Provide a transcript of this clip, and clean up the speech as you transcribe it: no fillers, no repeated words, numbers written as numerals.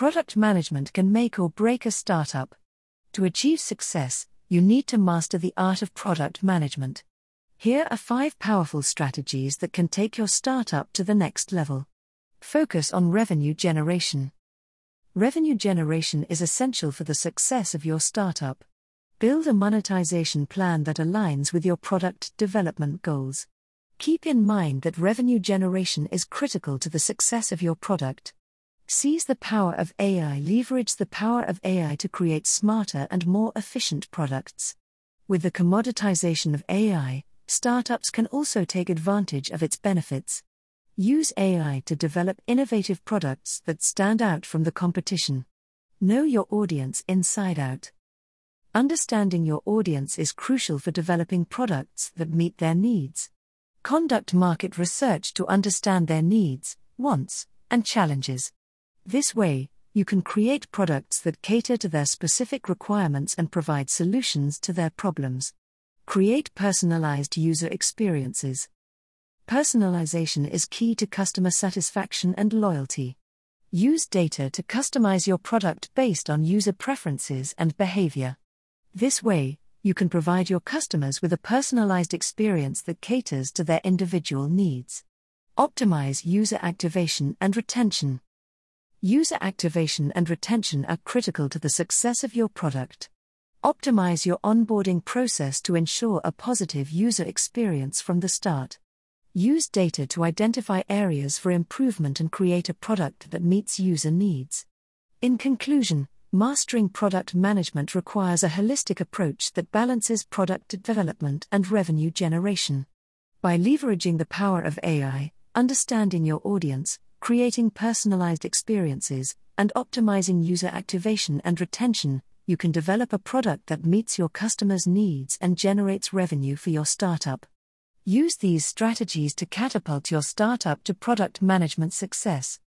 Product management can make or break a startup. To achieve success, you need to master the art of product management. Here are 5 powerful strategies that can take your startup to the next level. Focus on revenue generation. Revenue generation is essential for the success of your startup. Build a monetization plan that aligns with your product development goals. Keep in mind that revenue generation is critical to the success of your product. Seize the power of AI. Leverage the power of AI to create smarter and more efficient products. With the commoditization of AI, startups can also take advantage of its benefits. Use AI to develop innovative products that stand out from the competition. Know your audience inside out. Understanding your audience is crucial for developing products that meet their needs. Conduct market research to understand their needs, wants, and challenges. This way, you can create products that cater to their specific requirements and provide solutions to their problems. Create personalized user experiences. Personalization is key to customer satisfaction and loyalty. Use data to customize your product based on user preferences and behavior. This way, you can provide your customers with a personalized experience that caters to their individual needs. Optimize user activation and retention. User activation and retention are critical to the success of your product. Optimize your onboarding process to ensure a positive user experience from the start. Use data to identify areas for improvement and create a product that meets user needs. In conclusion, mastering product management requires a holistic approach that balances product development and revenue generation. By leveraging the power of AI, understanding your audience, creating personalized experiences, and optimizing user activation and retention, you can develop a product that meets your customers' needs and generates revenue for your startup. Use these strategies to catapult your startup to product management success.